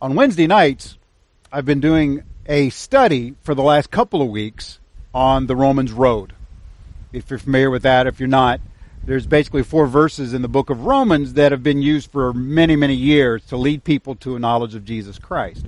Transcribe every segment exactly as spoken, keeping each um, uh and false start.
On Wednesday nights, I've been doing a study for the last couple of weeks on the Romans Road. If you're familiar with that, if you're not, there's basically four verses in the book of Romans that have been used for many, many years to lead people to a knowledge of Jesus Christ.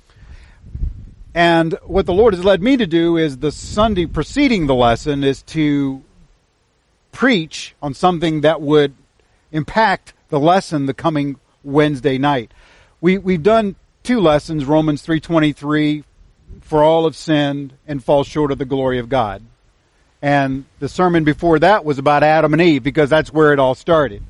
And what the Lord has led me to do is the Sunday preceding the lesson is to preach on something that would impact the lesson the coming Wednesday night. We, we've done two lessons, Romans three twenty-three, for all have sinned and fall short of the glory of God. And the sermon before that was about Adam and Eve, because that's where it all started.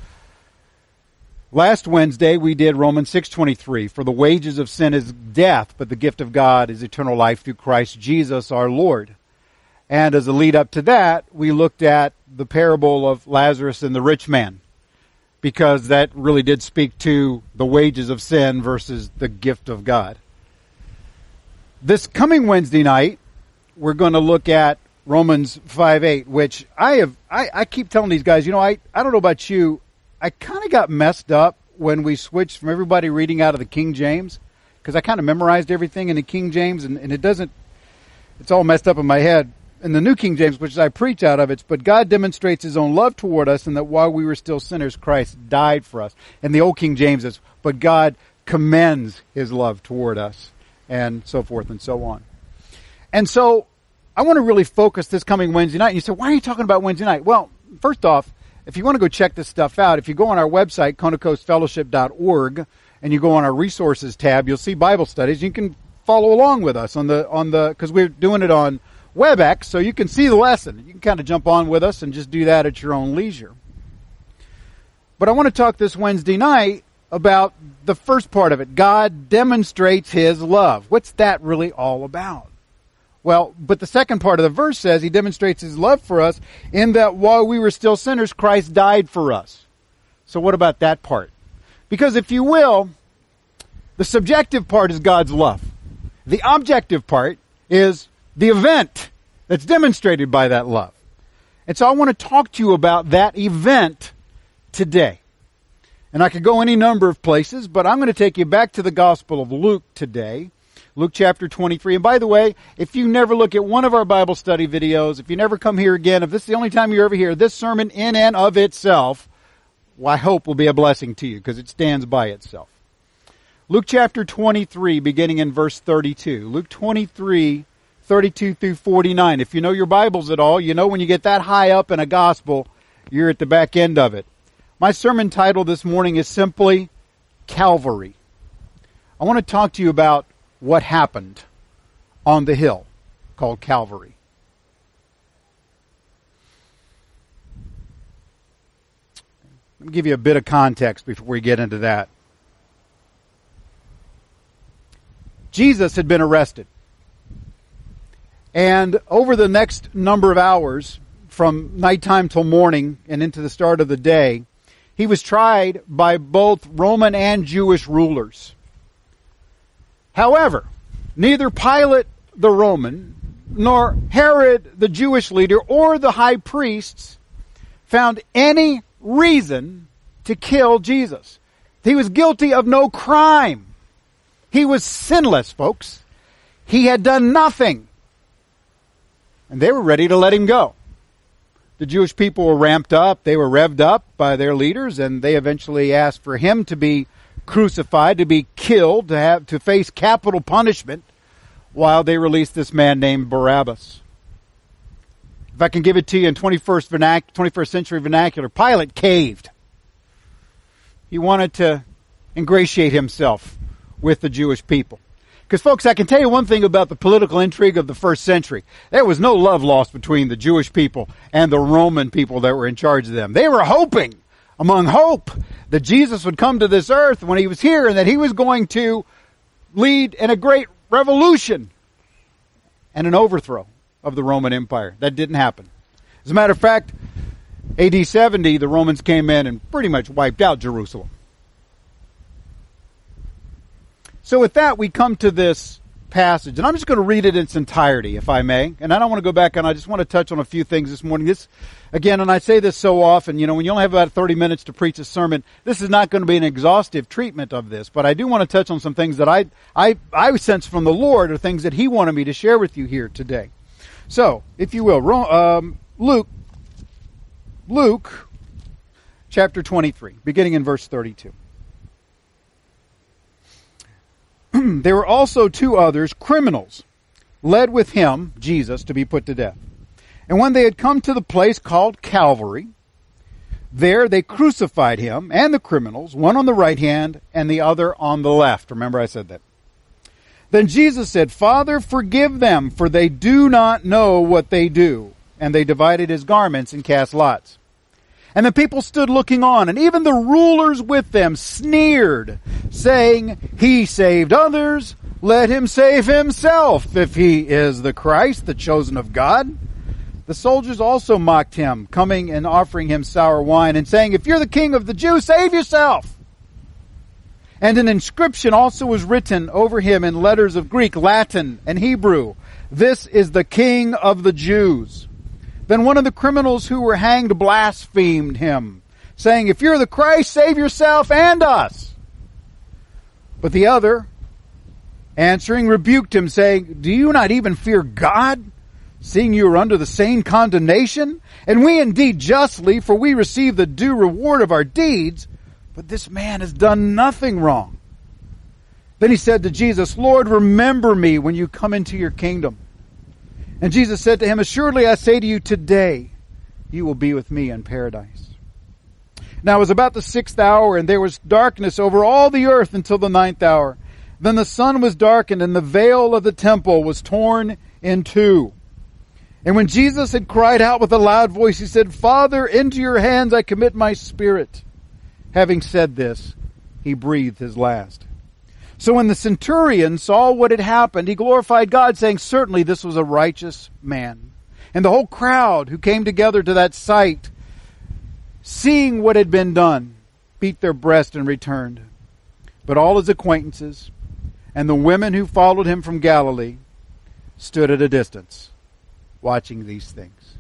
Last Wednesday we did Romans six twenty-three, for the wages of sin is death, but the gift of God is eternal life through Christ Jesus our Lord. And as a lead up to that, we looked at the parable of Lazarus and the rich man, because that really did speak to the wages of sin versus the gift of God. This coming Wednesday night, we're going to look at Romans five eight, which I have, I, I keep telling these guys, you know, I, I don't know about you, I kind of got messed up when we switched from everybody reading out of the King James, because I kind of memorized everything in the King James, and, and it doesn't, it's all messed up in my head. In the New King James, which I preach out of, it's, but God demonstrates his own love toward us, and that while we were still sinners, Christ died for us. And the Old King James is, but God commends his love toward us, and so forth and so on. And so, I want to really focus this coming Wednesday night. And you say, why are you talking about Wednesday night? Well, first off, if you want to go check this stuff out, if you go on our website, Kona Coast Fellowship dot org, and you go on our resources tab, you'll see Bible studies. You can follow along with us on the, on the, because we're doing it on WebEx, so you can see the lesson. You can kind of jump on with us and just do that at your own leisure. But I want to talk this Wednesday night about the first part of it. God demonstrates his love. What's that really all about? Well, but the second part of the verse says he demonstrates his love for us in that while we were still sinners, Christ died for us. So what about that part? Because if you will, the subjective part is God's love. The objective part is the event that's demonstrated by that love. And so I want to talk to you about that event today. And I could go any number of places, but I'm going to take you back to the Gospel of Luke today. Luke chapter twenty-three. And by the way, if you never look at one of our Bible study videos, if you never come here again, if this is the only time you're ever here, this sermon in and of itself, well, I hope will be a blessing to you because it stands by itself. Luke chapter twenty-three, beginning in verse thirty-two. Luke twenty-three, thirty-two through forty-nine. If you know your Bibles at all, you know when you get that high up in a gospel, you're at the back end of it. My sermon title this morning is simply Calvary. I want to talk to you about what happened on the hill called Calvary. Let me give you a bit of context before we get into that. Jesus had been arrested. And over the next number of hours, from nighttime till morning and into the start of the day, he was tried by both Roman and Jewish rulers. However, neither Pilate the Roman, nor Herod the Jewish leader, or the high priests found any reason to kill Jesus. He was guilty of no crime. He was sinless, folks. He had done nothing. And they were ready to let him go. The Jewish people were ramped up. They were revved up by their leaders, and they eventually asked for him to be crucified, to be killed, to have to face capital punishment, while they released this man named Barabbas. If I can give it to you in twenty-first, vernac- twenty-first century vernacular, Pilate caved. He wanted to ingratiate himself with the Jewish people. Because, folks, I can tell you one thing about the political intrigue of the first century. There was no love lost between the Jewish people and the Roman people that were in charge of them. They were hoping, among hope, that Jesus would come to this earth when he was here and that he was going to lead in a great revolution and an overthrow of the Roman Empire. That didn't happen. As a matter of fact, A D seventy, the Romans came in and pretty much wiped out Jerusalem. So with that, we come to this passage, and I'm just going to read it in its entirety, if I may. And I don't want to go back, and I just want to touch on a few things this morning. This, again, and I say this so often, you know, when you only have about thirty minutes to preach a sermon, this is not going to be an exhaustive treatment of this, but I do want to touch on some things that I, I, I sense from the Lord are things that He wanted me to share with you here today. So, if you will, um, Luke, Luke, chapter twenty-three, beginning in verse thirty-two. There were also two others, criminals, led with him, Jesus, to be put to death. And when they had come to the place called Calvary, there they crucified him and the criminals, one on the right hand and the other on the left. Remember I said that. Then Jesus said, Father, forgive them, for they do not know what they do. And they divided his garments and cast lots. And the people stood looking on, and even the rulers with them sneered, saying, He saved others, let him save himself, if he is the Christ, the chosen of God. The soldiers also mocked him, coming and offering him sour wine, and saying, If you're the king of the Jews, save yourself. And an inscription also was written over him in letters of Greek, Latin, and Hebrew. This is the King of the Jews. Then one of the criminals who were hanged blasphemed him, saying, If you're the Christ, save yourself and us. But the other, answering, rebuked him, saying, Do you not even fear God, seeing you are under the same condemnation? And we indeed justly, for we receive the due reward of our deeds, but this man has done nothing wrong. Then he said to Jesus, Lord, remember me when you come into your kingdom. And Jesus said to him, Assuredly I say to you, today you will be with me in paradise. Now it was about the sixth hour, and there was darkness over all the earth until the ninth hour. Then the sun was darkened, and the veil of the temple was torn in two. And when Jesus had cried out with a loud voice, he said, Father, into your hands I commit my spirit. Having said this, he breathed his last. So when the centurion saw what had happened, he glorified God, saying, Certainly this was a righteous man. And the whole crowd who came together to that sight, seeing what had been done, beat their breast and returned. But all his acquaintances and the women who followed him from Galilee stood at a distance, watching these things.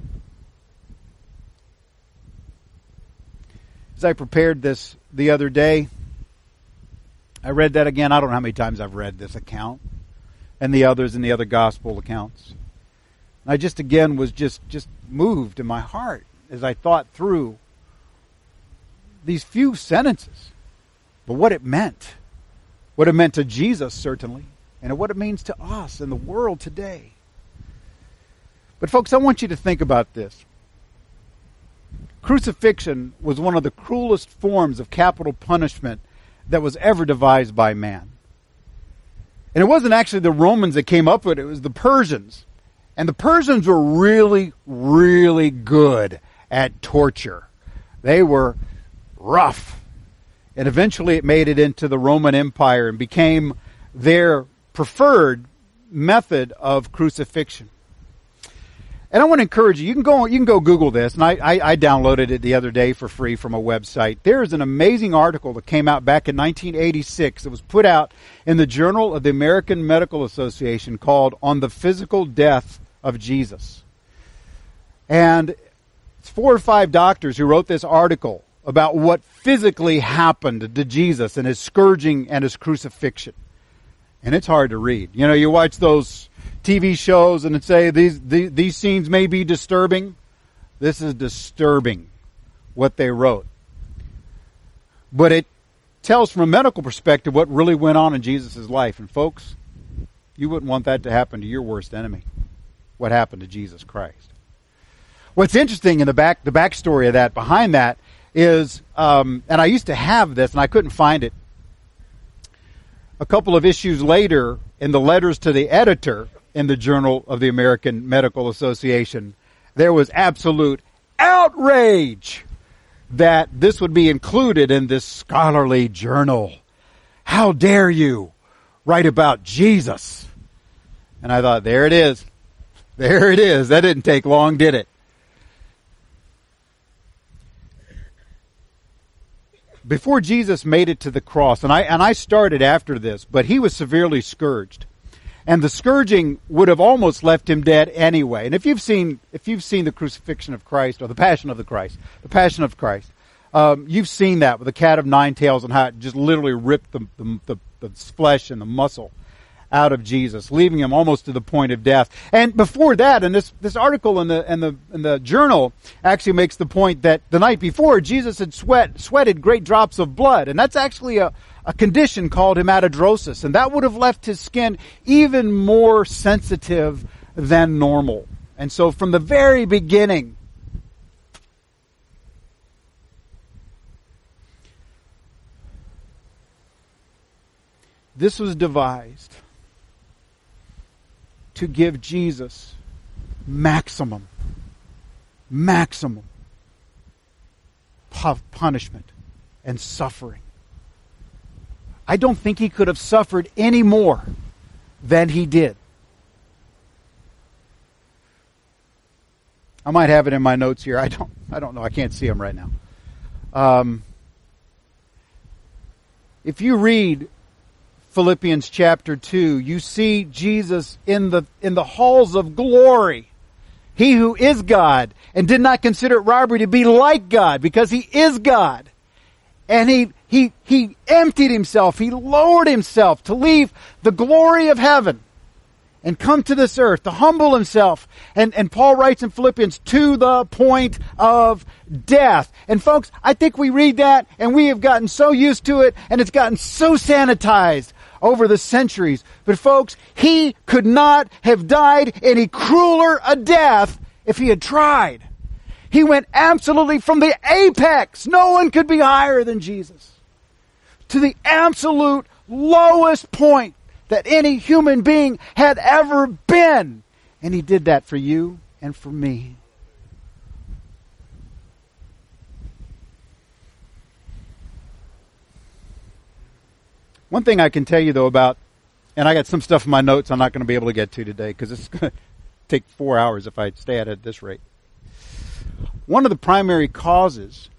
As I prepared this the other day, I read that again. I don't know how many times I've read this account and the others in the other gospel accounts. And I just again was just, just moved in my heart as I thought through these few sentences, but what it meant. What it meant to Jesus, certainly, and what it means to us and the world today. But folks, I want you to think about this. Crucifixion was one of the cruelest forms of capital punishment that was ever devised by man. And it wasn't actually the Romans that came up with it, it was the Persians. And the Persians were really, really good at torture. They were rough. And eventually it made it into the Roman Empire and became their preferred method of crucifixion. And I want to encourage you, you can go, you can go Google this, and I, I, I downloaded it the other day for free from a website. There is an amazing article that came out back in nineteen eighty-six. It was put out in the Journal of the American Medical Association called On the Physical Death of Jesus. And it's four or five doctors who wrote this article about what physically happened to Jesus and his scourging and his crucifixion. And it's hard to read. You know, you watch those T V shows and it say these, these these scenes may be disturbing. This is disturbing what they wrote. But it tells from a medical perspective what really went on in Jesus' life. And folks, you wouldn't want that to happen to your worst enemy. What happened to Jesus Christ. What's interesting in the back the backstory of that, behind that, is, um, and I used to have this and I couldn't find it. A couple of issues later, in the letters to the editor in the Journal of the American Medical Association, there was absolute outrage that this would be included in this scholarly journal. How dare you write about Jesus? And I thought, there it is. There it is. That didn't take long, did it? Before Jesus made it to the cross, and I and I started after this, but he was severely scourged. And the scourging would have almost left him dead anyway. And if you've seen, if you've seen the crucifixion of Christ, or the passion of the Christ, the passion of Christ, um, you've seen that with the cat of nine tails and how it just literally ripped the, the, the, the flesh and the muscle out of Jesus, leaving him almost to the point of death. And before that, and this, this article in the, in the, in the journal actually makes the point that the night before, Jesus had sweat, sweated great drops of blood. And that's actually a, a condition called hematidrosis. And that would have left his skin even more sensitive than normal. And so from the very beginning, this was devised to give Jesus maximum, maximum punishment and suffering. I don't think he could have suffered any more than he did. I might have it in my notes here. I don't. I don't know. I can't see them right now. Um, if you read Philippians chapter two, you see Jesus in the in the halls of glory. He who is God and did not consider it robbery to be like God, because he is God. And he he he emptied himself, he lowered himself to leave the glory of heaven and come to this earth, to humble himself. And, and Paul writes in Philippians, to the point of death. And folks, I think we read that and we have gotten so used to it, and it's gotten so sanitized over the centuries. But folks, he could not have died any crueler a death if he had tried. He went absolutely from the apex, no one could be higher than Jesus, to the absolute lowest point that any human being had ever been. And he did that for you and for me. One thing I can tell you, though, about, and I got some stuff in my notes I'm not going to be able to get to today because it's going to take four hours if I stay at it at this rate. One of the primary causes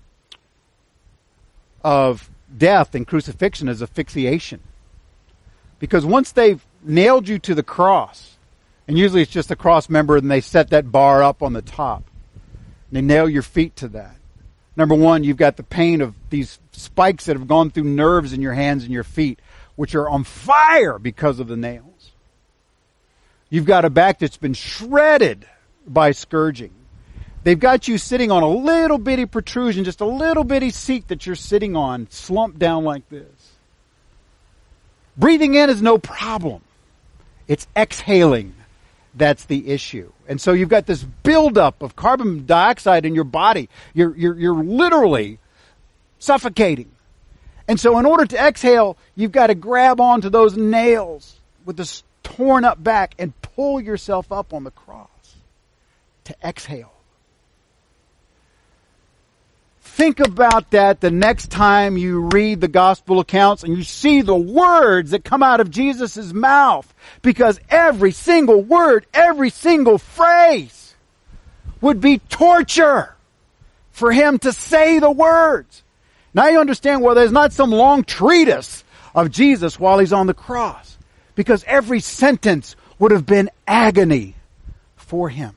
of death and crucifixion is asphyxiation. Because once they've nailed you to the cross, and usually it's just a cross member and they set that bar up on the top, and they nail your feet to that. Number one, you've got the pain of these spikes that have gone through nerves in your hands and your feet, which are on fire because of the nails. You've got a back that's been shredded by scourging. They've got you sitting on a little bitty protrusion, just a little bitty seat that you're sitting on, slumped down like this. Breathing in is no problem. It's exhaling that's the issue. And so you've got this buildup of carbon dioxide in your body. You're, you're, you're literally suffocating. And so in order to exhale, you've got to grab onto those nails with this torn up back and pull yourself up on the cross to exhale. Think about that the next time you read the gospel accounts and you see the words that come out of Jesus' mouth. Because every single word, every single phrase would be torture for him to say the words. Now you understand why there's not some long treatise of Jesus while he's on the cross. Because every sentence would have been agony for him.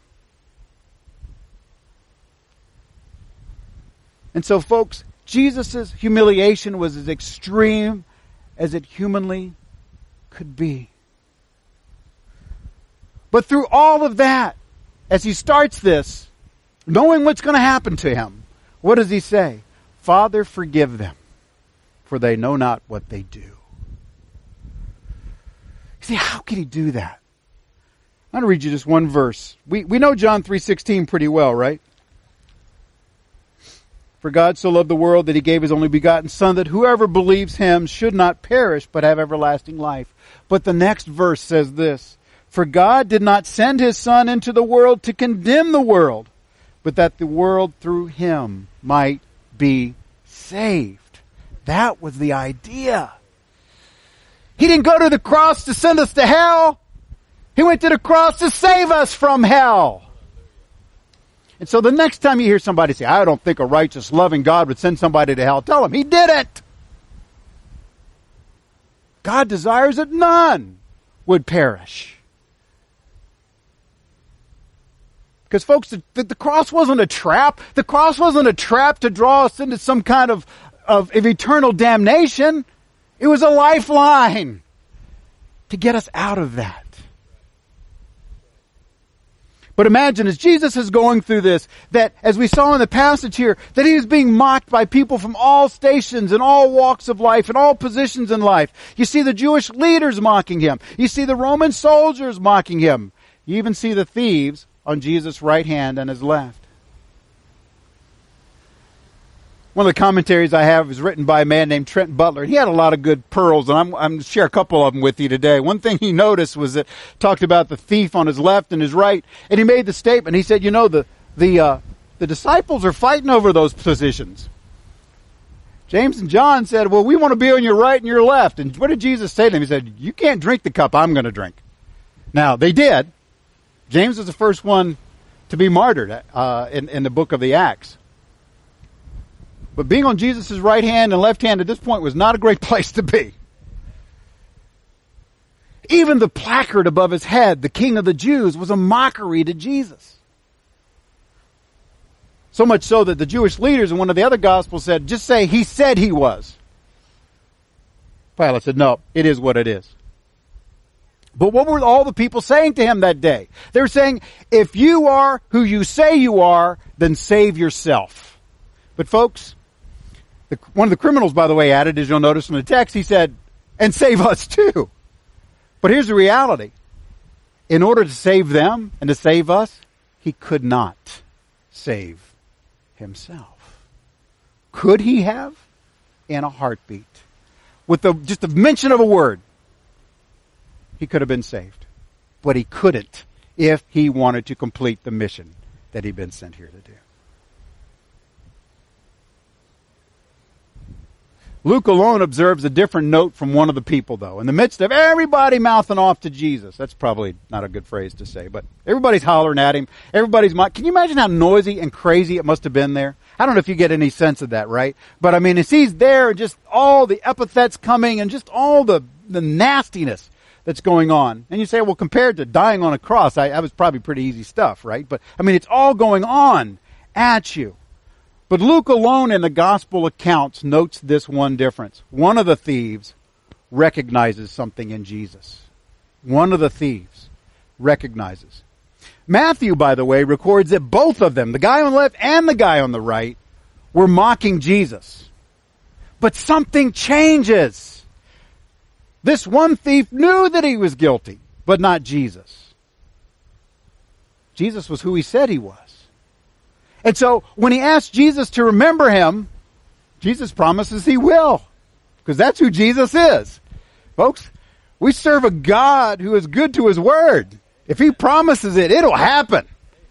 And so, folks, Jesus' humiliation was as extreme as it humanly could be. But through all of that, as he starts this, knowing what's going to happen to him, what does he say? Father, forgive them, for they know not what they do. You see, how could he do that? I'm going to read you just one verse. We, we know John three sixteen pretty well, right? For God so loved the world that he gave his only begotten Son, that whoever believes him should not perish, but have everlasting life. But the next verse says this, for God did not send his Son into the world to condemn the world, but that the world through him might be saved. That was the idea. He didn't go to the cross to send us to hell. He went to the cross to save us from hell. And so the next time you hear somebody say, I don't think a righteous, loving God would send somebody to hell, tell them he didn't. God desires that none would perish. Because folks, the, the cross wasn't a trap. The cross wasn't a trap to draw us into some kind of, of, of eternal damnation. It was a lifeline to get us out of that. But imagine as Jesus is going through this, that as we saw in the passage here, that he was being mocked by people from all stations and all walks of life and all positions in life. You see the Jewish leaders mocking him. You see the Roman soldiers mocking him. You even see the thieves on Jesus' right hand and his left. One of the commentaries I have is written by a man named Trent Butler. He had a lot of good pearls, and I'm, I'm going to share a couple of them with you today. One thing he noticed was that talked about the thief on his left and his right, and he made the statement. He said, you know, the the uh, the disciples are fighting over those positions. James and John said, well, we want to be on your right and your left. And what did Jesus say to them? He said, you can't drink the cup I'm going to drink. Now, they did. James was the first one to be martyred uh, in, in the book of the Acts. But being on Jesus' right hand and left hand at this point was not a great place to be. Even the placard above his head, the King of the Jews, was a mockery to Jesus. So much so that the Jewish leaders in one of the other Gospels said, just say, he said he was. Pilate said, no, it is what it is. But what were all the people saying to him that day? They were saying, if you are who you say you are, then save yourself. But folks, the, one of the criminals, by the way, added, as you'll notice in the text, he said, and save us too. But here's the reality. In order to save them and to save us, he could not save himself. Could he have? In a heartbeat. With the, just the mention of a word, he could have been saved. But he couldn't if he wanted to complete the mission that he'd been sent here to do. Luke alone observes a different note from one of the people, though. In the midst of everybody mouthing off to Jesus. That's probably not a good phrase to say, but everybody's hollering at him. Everybody's... Can you imagine how noisy and crazy it must have been there? I don't know if you get any sense of that, right? But I mean, as he's there, just all the epithets coming and just all the, the nastiness that's going on. And you say, well, compared to dying on a cross, I, that was probably pretty easy stuff, right? But I mean, it's all going on at you. But Luke alone in the gospel accounts notes this one difference. One of the thieves recognizes something in Jesus. One of the thieves recognizes. Matthew, by the way, records that both of them, the guy on the left and the guy on the right, were mocking Jesus. But something changes. This one thief knew that he was guilty, but not Jesus. Jesus was who he said he was. And so when he asks Jesus to remember him, Jesus promises he will. Because that's who Jesus is. Folks, we serve a God who is good to his word. If he promises it, it'll happen.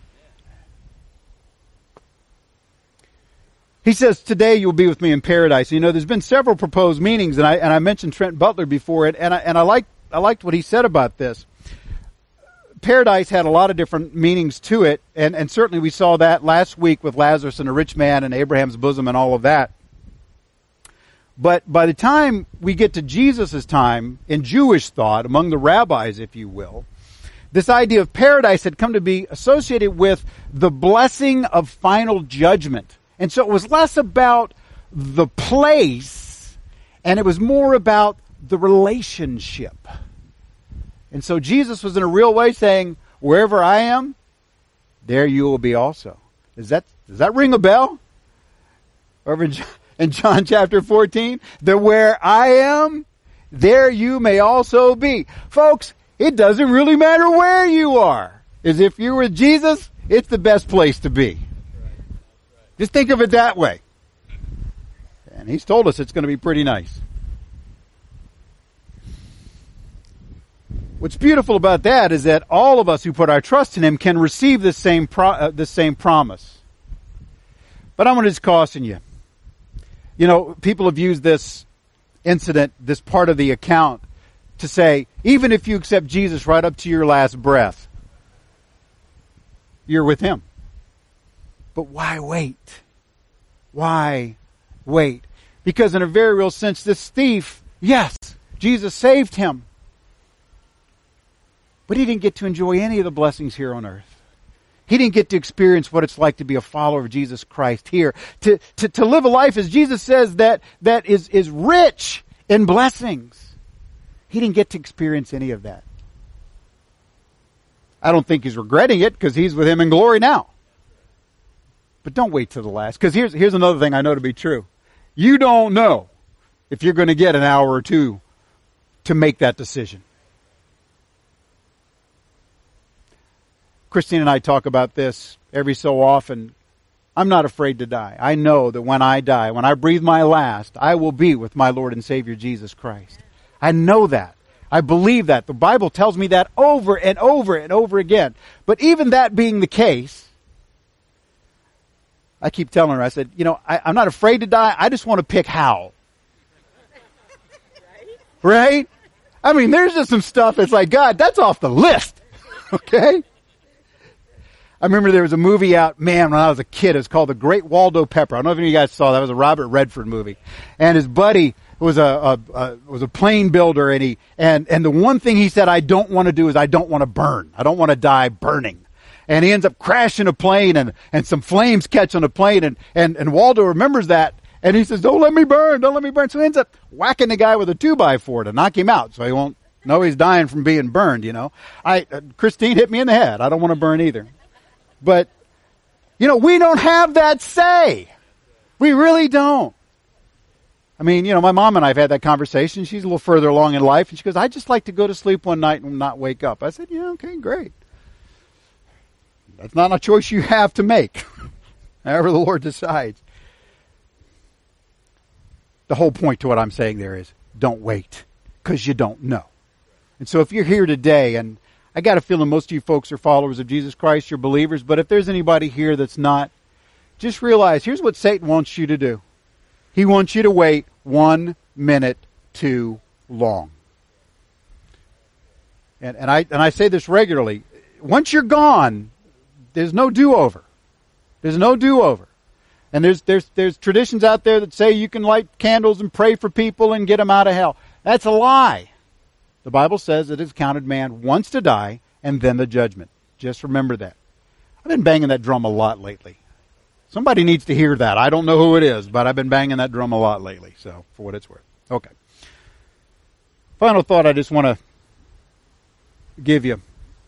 He says, today you'll be with me in paradise. You know, there's been several proposed meanings, and I and I mentioned Trent Butler before it, and I and I liked I liked what he said about this. Paradise had a lot of different meanings to it, and, and certainly we saw that last week with Lazarus and the rich man and Abraham's bosom and all of that. But by the time we get to Jesus' time, in Jewish thought, among the rabbis, if you will, this idea of paradise had come to be associated with the blessing of final judgment. And so it was less about the place, and it was more about the relationship. And so Jesus was in a real way saying, wherever I am, there you will be also. Is that, does that ring a bell? Over in John, in John chapter fourteen, that where I am, there you may also be. Folks, it doesn't really matter where you are. As if you're with Jesus, it's the best place to be. Just think of it that way. And he's told us it's going to be pretty nice. What's beautiful about that is that all of us who put our trust in him can receive this same pro- uh, this same promise. But I'm going to just caution you. You know, people have used this incident, this part of the account, to say, even if you accept Jesus right up to your last breath, you're with him. But why wait? Why wait? Because in a very real sense, this thief, yes, Jesus saved him. But he didn't get to enjoy any of the blessings here on earth. He didn't get to experience what it's like to be a follower of Jesus Christ here. To, to, to live a life, as Jesus says, that, that is, is rich in blessings. He didn't get to experience any of that. I don't think he's regretting it because he's with him in glory now. But don't wait till the last. Because here's, here's another thing I know to be true. You don't know if you're going to get an hour or two to make that decision. Christine and I talk about this every so often. I'm not afraid to die. I know that when I die, when I breathe my last, I will be with my Lord and Savior Jesus Christ. I know that. I believe that. The Bible tells me that over and over and over again. But even that being the case, I keep telling her, I said, you know, I, I'm not afraid to die. I just want to pick how. Right? I mean, there's just some stuff that's like, God, that's off the list. Okay? I remember there was a movie out, man, when I was a kid. It was called The Great Waldo Pepper. I don't know if any of you guys saw that. It was a Robert Redford movie. And his buddy was a, a, a was a plane builder, and he and and the one thing he said, I don't want to do is I don't want to burn. I don't want to die burning. And he ends up crashing a plane, and and some flames catch on the plane, and and and Waldo remembers that, and he says, "Don't let me burn, don't let me burn." So he ends up whacking the guy with a two by four to knock him out, so he won't know he's dying from being burned. You know, I uh, Christine hit me in the head. I don't want to burn either. But, you know, we don't have that say. We really don't. I mean, you know, my mom and I have had that conversation. She's a little further along in life, and she goes, "I'd just like to go to sleep one night and not wake up." I said, yeah, okay, great. That's not a choice you have to make. However the Lord decides. The whole point to what I'm saying there is, don't wait, because you don't know. And so if you're here today, and I got a feeling most of you folks are followers of Jesus Christ, you're believers, but if there's anybody here that's not, just realize, here's what Satan wants you to do. He wants you to wait one minute too long. And, and I and I say this regularly. Once you're gone, there's no do-over. There's no do-over. And there's there's there's traditions out there that say you can light candles and pray for people and get them out of hell. That's a lie. The Bible says it is counted man once to die and then the judgment. Just remember that. I've been banging that drum a lot lately. Somebody needs to hear that. I don't know who it is, but I've been banging that drum a lot lately, so for what it's worth. Okay. Final thought I just want to give you.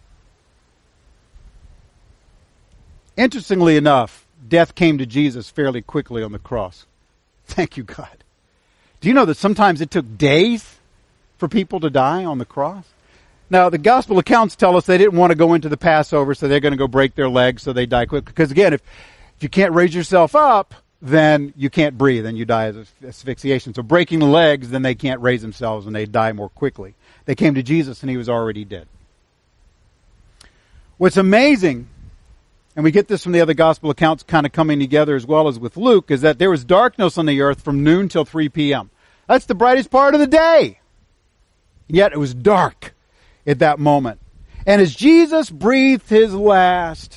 Interestingly enough, death came to Jesus fairly quickly on the cross. Thank you, God. Do you know that sometimes it took days for people to die on the cross? Now, the gospel accounts tell us they didn't want to go into the Passover, so they're going to go break their legs, so they die quickly. Because again, if, if you can't raise yourself up, then you can't breathe, and you die of asphyxiation. So breaking the legs, then they can't raise themselves, and they die more quickly. They came to Jesus, and he was already dead. What's amazing, and we get this from the other gospel accounts kind of coming together as well as with Luke, is that there was darkness on the earth from noon till three p.m. That's the brightest part of the day. Yet it was dark at that moment. And as Jesus breathed his last,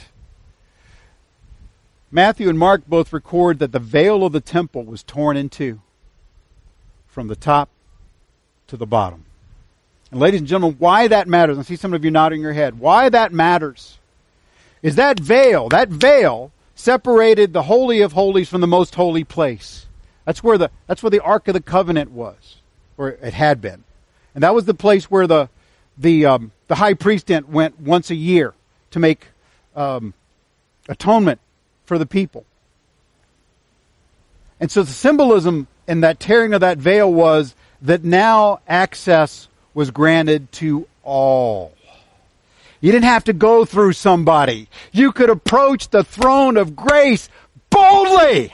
Matthew and Mark both record that the veil of the temple was torn in two from the top to the bottom. And ladies and gentlemen, why that matters, I see some of you nodding your head, why that matters is that veil, that veil separated the Holy of Holies from the most holy place. That's where the, that's where the Ark of the Covenant was, or it had been. And that was the place where the the um, the high priest went once a year to make um, atonement for the people. And so the symbolism in that tearing of that veil was that now access was granted to all. You didn't have to go through somebody. You could approach the throne of grace boldly.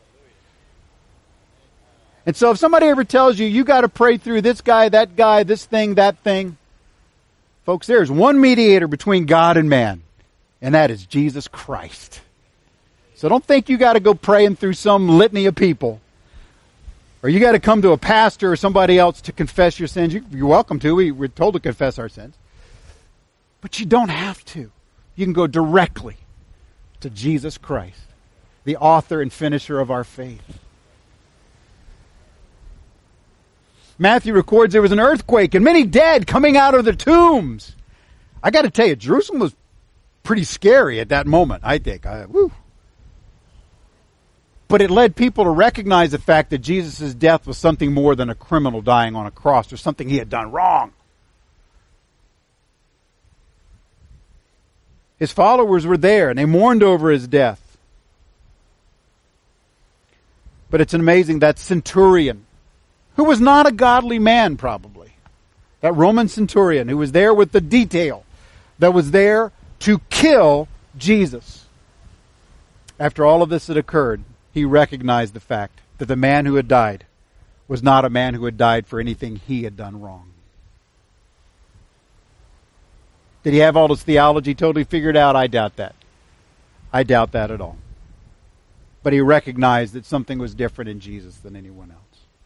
And so if somebody ever tells you, you got to pray through this guy, that guy, this thing, that thing, folks, there's one mediator between God and man, and that is Jesus Christ. So don't think you got to go praying through some litany of people, or you got to come to a pastor or somebody else to confess your sins. You, you're welcome to. We, we're told to confess our sins. But you don't have to. You can go directly to Jesus Christ, the author and finisher of our faith. Matthew records there was an earthquake and many dead coming out of the tombs. I got to tell you, Jerusalem was pretty scary at that moment, I think. I, woo. But it led people to recognize the fact that Jesus' death was something more than a criminal dying on a cross or something he had done wrong. His followers were there and they mourned over his death. But it's amazing that centurion, who was not a godly man probably, that Roman centurion who was there with the detail, that was there to kill Jesus. After all of this had occurred, he recognized the fact that the man who had died was not a man who had died for anything he had done wrong. Did he have all his theology totally figured out? I doubt that. I doubt that at all. But he recognized that something was different in Jesus than anyone else.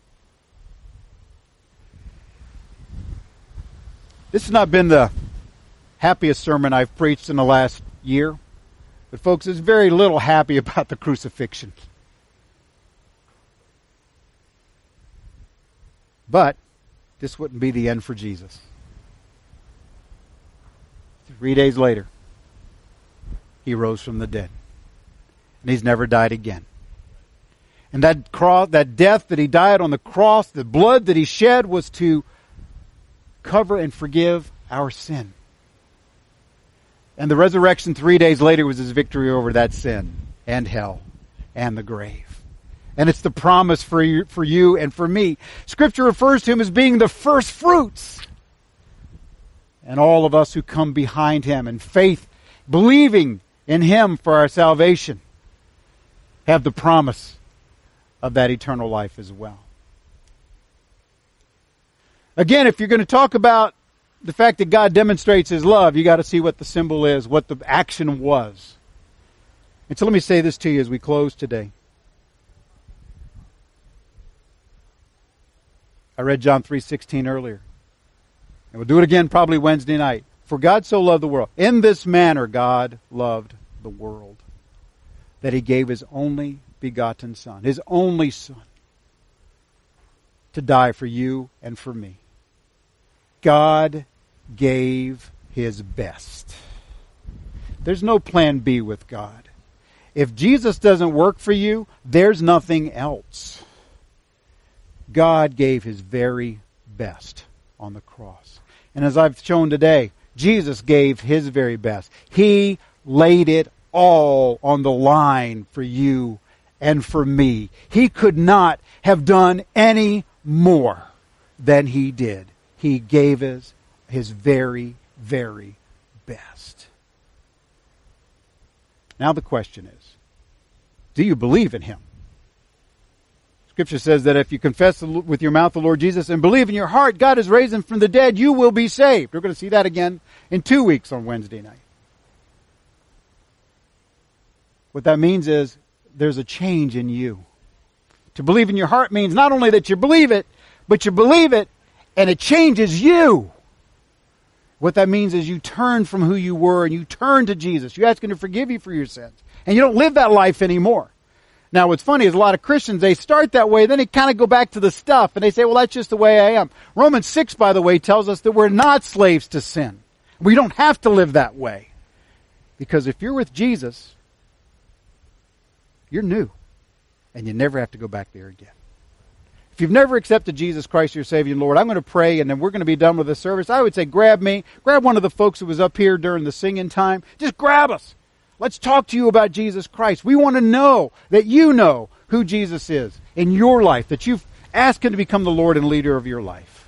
This has not been the happiest sermon I've preached in the last year. But folks, there's very little happy about the crucifixion. But this wouldn't be the end for Jesus. Three days later, he rose from the dead. And he's never died again. And that cross, that death that he died on the cross, the blood that he shed was to cover and forgive our sin. And the resurrection three days later was his victory over that sin and hell and the grave. And it's the promise for you, for you and for me. Scripture refers to him as being the first fruits. And all of us who come behind him in faith, believing in him for our salvation, have the promise of that eternal life as well. Again, if you're going to talk about the fact that God demonstrates his love, you got to see what the symbol is, what the action was. And so let me say this to you as we close today. I read John three sixteen earlier. And we'll do it again probably Wednesday night. For God so loved the world. In this manner God loved the world, that he gave his only begotten Son, his only Son, to die for you and for me. God gave his best. There's no plan B with God. If Jesus doesn't work for you, there's nothing else. God gave his very best on the cross. And as I've shown today, Jesus gave his very best. He laid it all on the line for you and for me. He could not have done any more than he did. He gave us his very, very best. Now the question is, do you believe in him? Scripture says that if you confess with your mouth the Lord Jesus and believe in your heart God has raised him from the dead, you will be saved. We're going to see that again in two weeks on Wednesday night. What that means is there's a change in you. To believe in your heart means not only that you believe it, but you believe it and it changes you. What that means is you turn from who you were and you turn to Jesus. You ask him to forgive you for your sins. And you don't live that life anymore. Now, what's funny is a lot of Christians, they start that way, then they kind of go back to the stuff, and they say, well, that's just the way I am. Romans six, by the way, tells us that we're not slaves to sin. We don't have to live that way. Because if you're with Jesus, you're new. And you never have to go back there again. If you've never accepted Jesus Christ, your Savior and Lord, I'm going to pray, and then we're going to be done with the service. I would say grab me, grab one of the folks who was up here during the singing time. Just grab us. Let's talk to you about Jesus Christ. We want to know that you know who Jesus is in your life, that you've asked him to become the Lord and leader of your life.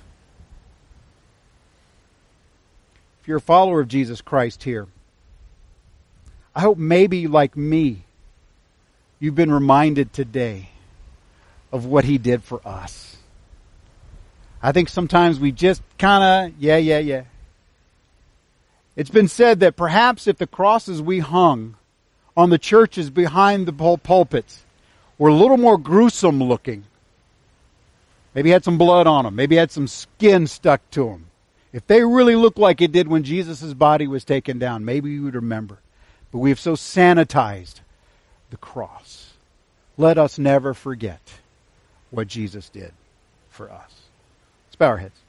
If you're a follower of Jesus Christ here, I hope maybe like me, you've been reminded today of what he did for us. I think sometimes we just kind of, yeah, yeah, yeah. It's been said that perhaps if the crosses we hung on the churches behind the pul- pulpits were a little more gruesome looking, maybe had some blood on them, maybe had some skin stuck to them, if they really looked like it did when Jesus' body was taken down, maybe you would remember. But we have so sanitized the cross. Let us never forget what Jesus did for us. Let's bow our heads.